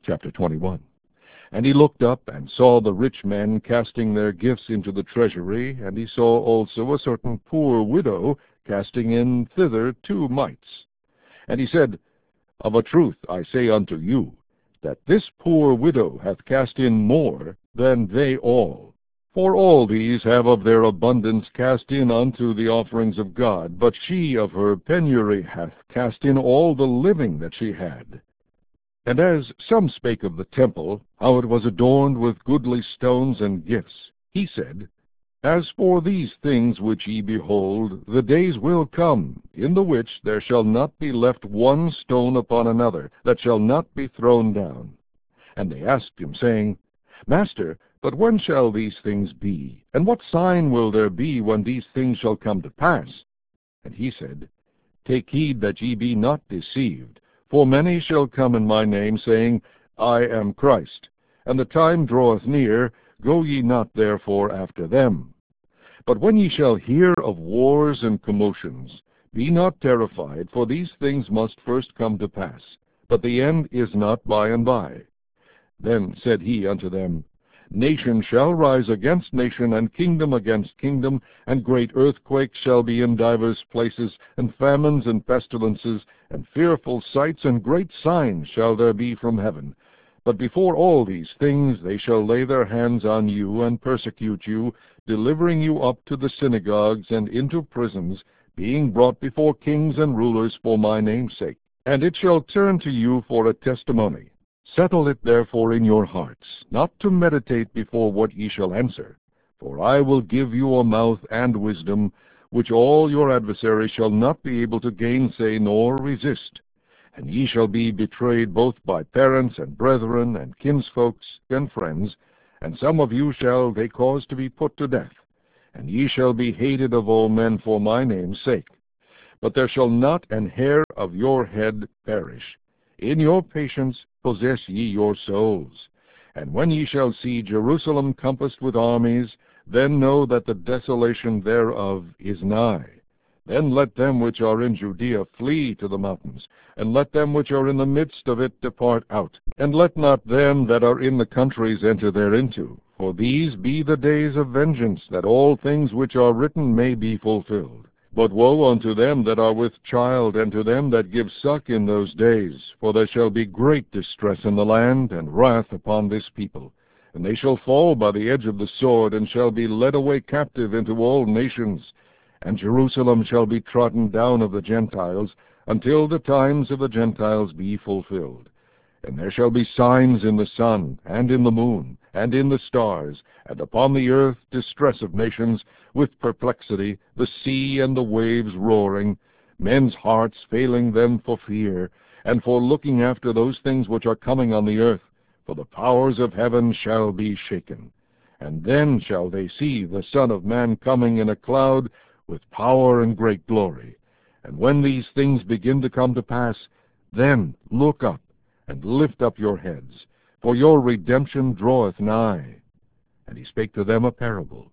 Chapter 21. And he looked up and saw the rich men casting their gifts into the treasury, and he saw also a certain poor widow casting in thither 2 mites. And he said, Of a truth I say unto you, that this poor widow hath cast in more than they all. For all these have of their abundance cast in unto the offerings of God, but she of her penury hath cast in all the living that she had. And as some spake of the temple, how it was adorned with goodly stones and gifts, he said, As for these things which ye behold, the days will come, in the which there shall not be left one stone upon another, that shall not be thrown down. And they asked him, saying, Master, but when shall these things be? And what sign will there be when these things shall come to pass? And he said, Take heed that ye be not deceived. For many shall come in my name, saying, I am Christ. And the time draweth near, go ye not therefore after them. But when ye shall hear of wars and commotions, be not terrified, for these things must first come to pass, but the end is not by and by. Then said he unto them, Nation shall rise against nation, and kingdom against kingdom, and great earthquakes shall be in divers places, and famines and pestilences, and fearful sights and great signs shall there be from heaven. But before all these things they shall lay their hands on you, and persecute you, delivering you up to the synagogues and into prisons, being brought before kings and rulers for my name's sake. And it shall turn to you for a testimony. Settle it therefore in your hearts, not to meditate before what ye shall answer. For I will give you a mouth and wisdom, which all your adversaries shall not be able to gainsay nor resist. And ye shall be betrayed both by parents and brethren and kinsfolks and friends, and some of you shall they cause to be put to death. And ye shall be hated of all men for my name's sake. But there shall not an hair of your head perish. In your patience possess ye your souls. And when ye shall see Jerusalem compassed with armies, then know that the desolation thereof is nigh. Then let them which are in Judea flee to the mountains, and let them which are in the midst of it depart out. And let not them that are in the countries enter thereinto. For these be the days of vengeance, that all things which are written may be fulfilled. But woe unto them that are with child, and to them that give suck in those days! For there shall be great distress in the land, and wrath upon this people. And they shall fall by the edge of the sword, and shall be led away captive into all nations. And Jerusalem shall be trodden down of the Gentiles, until the times of the Gentiles be fulfilled. And there shall be signs in the sun, and in the moon, and in the stars, and upon the earth distress of nations, with perplexity, the sea and the waves roaring, men's hearts failing them for fear, and for looking after those things which are coming on the earth, for the powers of heaven shall be shaken. And then shall they see the Son of Man coming in a cloud, with power and great glory. And when these things begin to come to pass, then look up, and lift up your heads, for your redemption draweth nigh. And he spake to them a parable.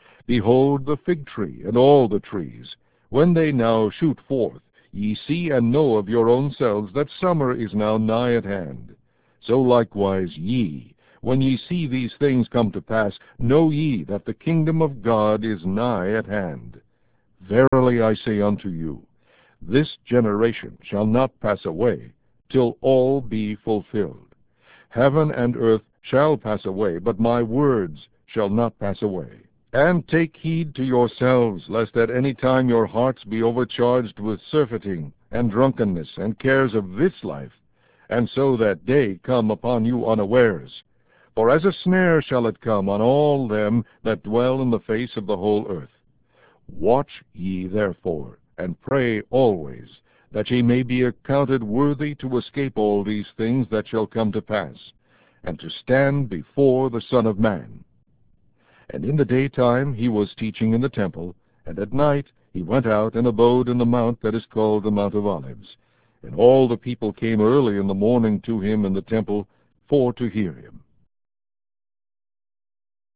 Behold the fig tree, and all the trees. When they now shoot forth, ye see and know of your own selves that summer is now nigh at hand. So likewise ye, when ye see these things come to pass, know ye that the kingdom of God is nigh at hand. Verily I say unto you, this generation shall not pass away, till all be fulfilled. Heaven and earth shall pass away, but my words shall not pass away. And take heed to yourselves, lest at any time your hearts be overcharged with surfeiting, and drunkenness, and cares of this life, and so that day come upon you unawares. For as a snare shall it come on all them that dwell in the face of the whole earth. Watch ye therefore, and pray always, that ye may be accounted worthy to escape all these things that shall come to pass, and to stand before the Son of Man. And in the daytime he was teaching in the temple, and at night he went out and abode in the mount that is called the Mount of Olives. And all the people came early in the morning to him in the temple, for to hear him.